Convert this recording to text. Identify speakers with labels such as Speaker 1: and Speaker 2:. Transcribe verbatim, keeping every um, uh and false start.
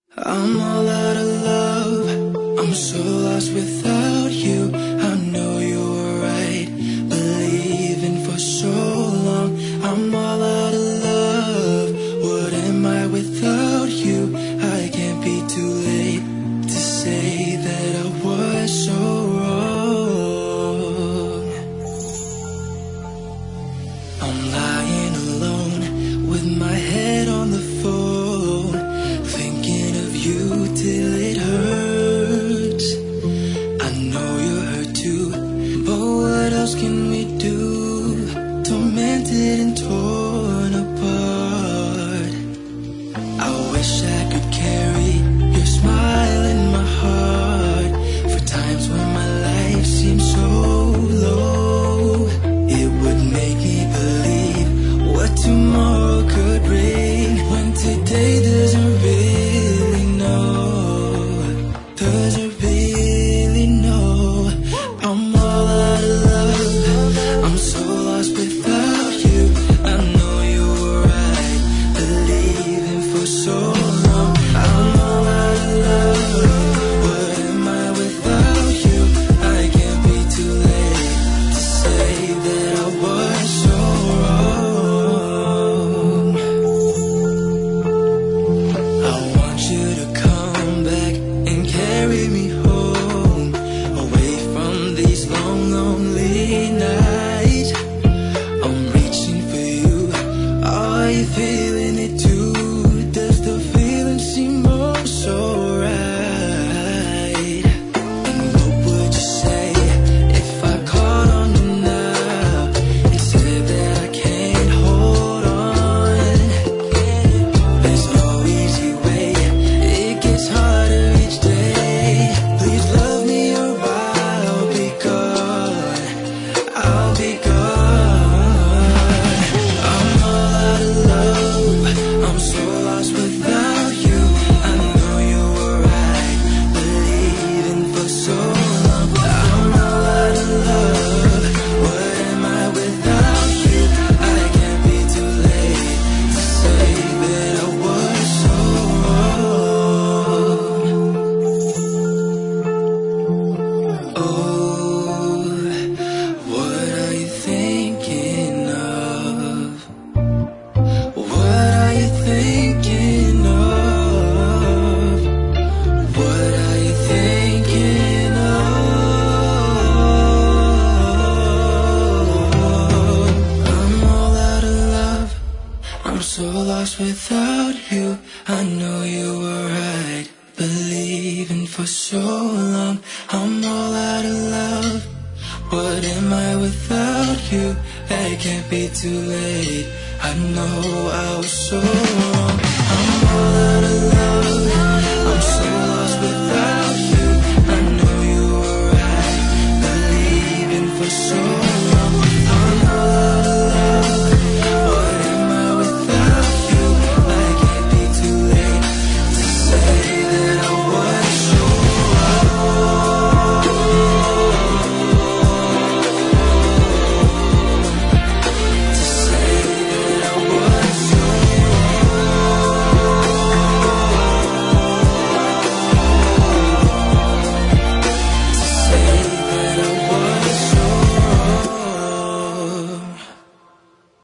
Speaker 1: I'm all out of love, I'm so lost without you. I know you were right, believing for so long. I'm all out of love, what am I without you? I can't be too late to say that I was so wrong. I'm lying alone with my head on the phone, thinking of you till it hurts. I know you're hurt too, but what else can we do? Tormented and torn apart. I wish I could carry your smile in my heart for times when my life seems so low. It would make me believe what tomorrow could bring, when today doesn't really know, doesn't really know. I'm all out of love, I'm so lost without you. I know you were right, believing for so long. I'm all out of love, what am I without you? I can't be too late to say that I was so wrong. I want you to come back and carry me home, away from these long, lonely nights. I'm reaching for you, are you feeling it too? Does the feeling seem oh so right? And what would you say if I caught on you now, and said that I can't hold on? There's no easy way, it gets harder each day. Please love me or I'll be gone, I'll be gone. I'm all out of love, I'm so lost without you. I know you were right, believing for so long. I'm all out of love, what am I without you? I can't be too late to say that I was so wrong. Oh, what are you thinking of? What are you thinking of? What are you thinking of? I'm all out of love, I'm so lost without you. I know you were right, believing for so long. I'm all out of love, what am I without you? It can't be too late, I know I was so wrong.